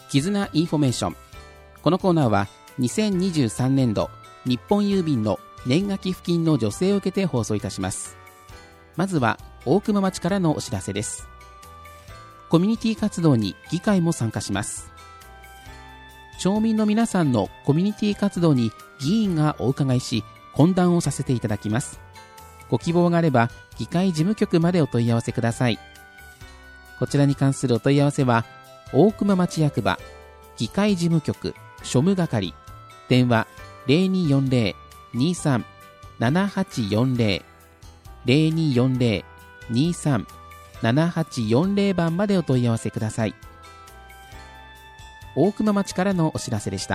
絆インフォメーション。このコーナーは2023年度日本郵便の年賀寄付金の助成を受けて放送いたします。まずは大熊町からのお知らせです。コミュニティ活動に議会も参加します。町民の皆さんのコミュニティ活動に議員がお伺いし、懇談をさせていただきます。ご希望があれば議会事務局までお問い合わせください。こちらに関するお問い合わせは大熊町役場議会事務局庶務係、電話 0240-23-7840 0240-23-7840 番までお問い合わせください。大熊町からのお知らせでした。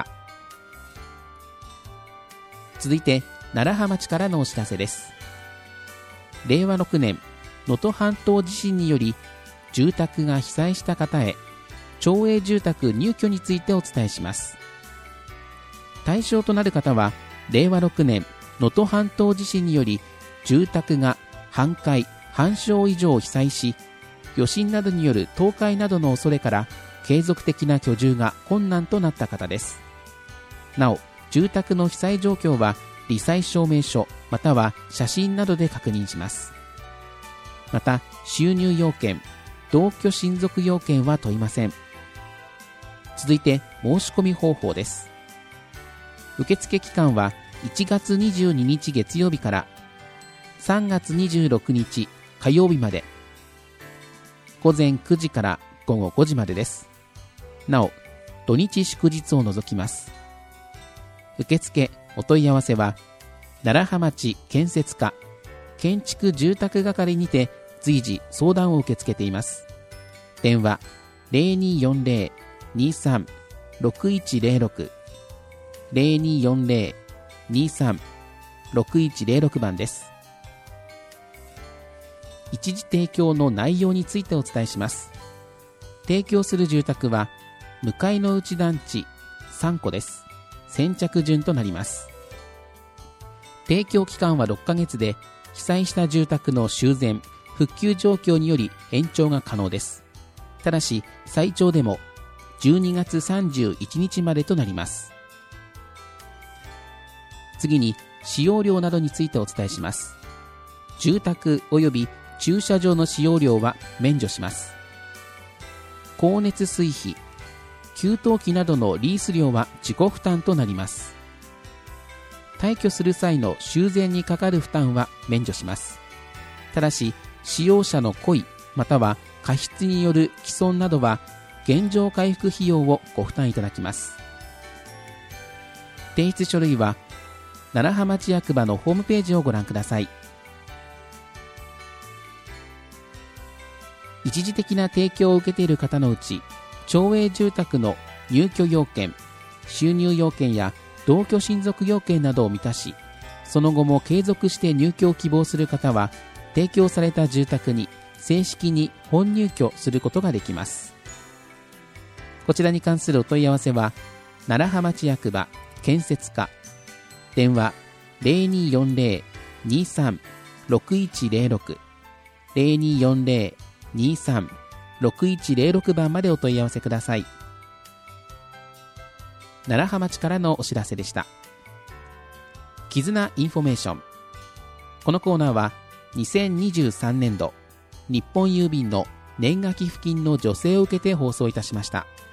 続いて楢葉町からのお知らせです。令和6年能登半島地震により住宅が被災した方へ町営住宅入居についてお伝えします。対象となる方は令和6年能登半島地震により住宅が半壊・半焼以上被災し、余震などによる倒壊などの恐れから継続的な居住が困難となった方です。なお、住宅の被災状況は罹災証明書または写真などで確認します。また、収入要件、同居親族要件は問いません。続いて申し込み方法です。受付期間は1月22日月曜日から3月26日火曜日まで、午前9時から午後5時までです。なお、土日祝日を除きます。受付お問い合わせは楢葉町建設課建築住宅係にて随時相談を受け付けています。電話 0240-23-6106 0240-23-6106 番です。一時提供の内容についてお伝えします。提供する住宅は向かいの内団地3戸です。先着順となります。提供期間は6ヶ月で、被災した住宅の修繕・復旧状況により延長が可能です。ただし最長でも12月31日までとなります。次に使用料などについてお伝えします。住宅及び駐車場の使用料は免除します。光熱水費、給湯器などのリース料は自己負担となります。退去する際の修繕にかかる負担は免除します。ただし使用者の故意または過失による毀損などは原状回復費用をご負担いただきます。提出書類は楢葉町役場のホームページをご覧ください。一時的な提供を受けている方のうち、町営住宅の入居要件、収入要件や同居親族要件などを満たし、その後も継続して入居を希望する方は、提供された住宅に正式に本入居することができます。こちらに関するお問い合わせは、楢葉町役場建設課、電話 0240-23-6106 0240-23-6106 番までお問い合わせください。楢葉町からのお知らせでした。絆インフォメーション。このコーナーは2023年度日本郵便の年賀寄付金の助成を受けて放送いたしました。